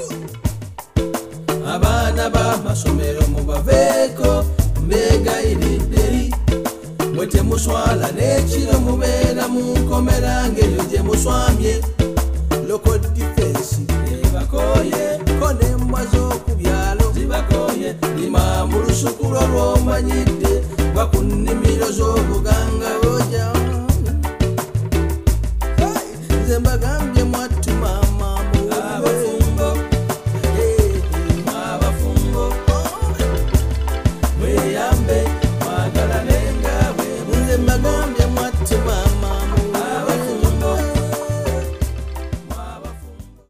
Abana b'amasomero mubaveeko mbegayiridde mwete muswala n'ekiro mubeera mu nkomera ng'eyo gye muswamye local defense ebakoye ko n'emmwa z'oku byalo zibakoye lima mu lusuku lwo lw'omanyidde